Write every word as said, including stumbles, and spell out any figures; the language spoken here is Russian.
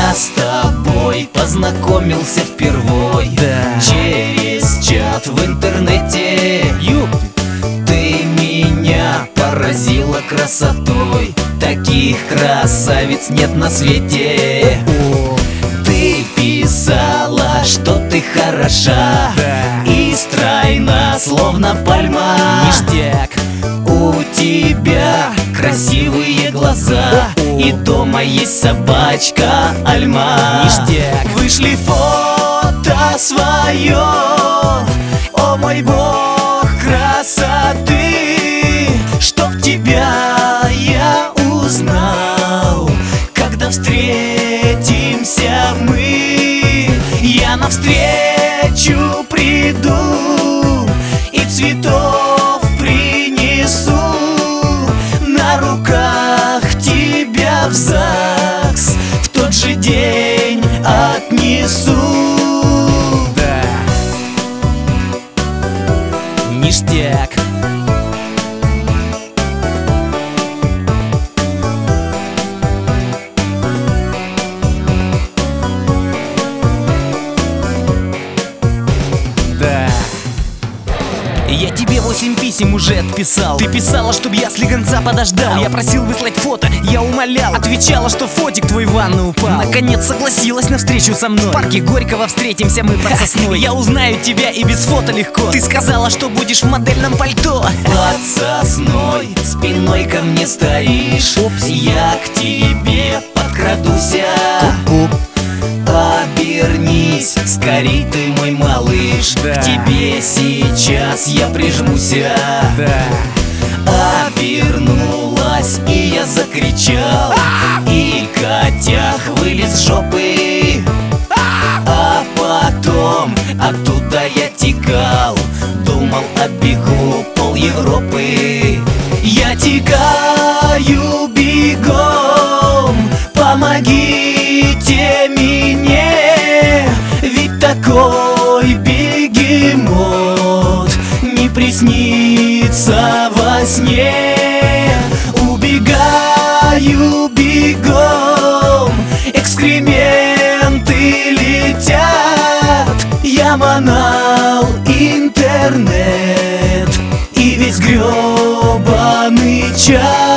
Я с тобой познакомился впервой, Да. через чат в интернете. Юп. Ты меня поразила красотой, таких красавиц нет на свете. О, Ты писала, что ты хороша, да. и стройна, словно пальма. Ништяк. У тебя красивые глаза, О-о. и дома есть собачка Альма. Ништяк. Вышли фото свое, о мой бог красоты, чтоб тебя я узнал, когда встретимся мы. Я навстречу приду и цветов принесу, на руках тебя в ЗАГС в тот же день отнесу. Да. Ништяк. Да. Я тебе восемь писем уже отписал. Ты писала, чтоб я слегонца подождал. Я просил выслать фото, я умолял. Отвечала, что фотик твой в ванну упал. Наконец согласилась на встречу со мной. В парке Горького встретимся мы под сосной. Я узнаю тебя и без фото легко. Ты сказала, что будешь в модельном пальто. Под сосной спиной ко мне стоишь, я к тебе подкрадуся. Обернись, скорей ты, мой малыш, Да. к тебе сейчас я прижмуся. Да. Обернулась, и я закричал, и котях вылез с жопы. А потом оттуда я текал, думал, оббегу пол Европы. Я текаю бегом, помогите мне, ведь такой бегемот не приснится во сне. Убегаю бегом, экскременты летят. Я манал интернет и весь грёбаный чат.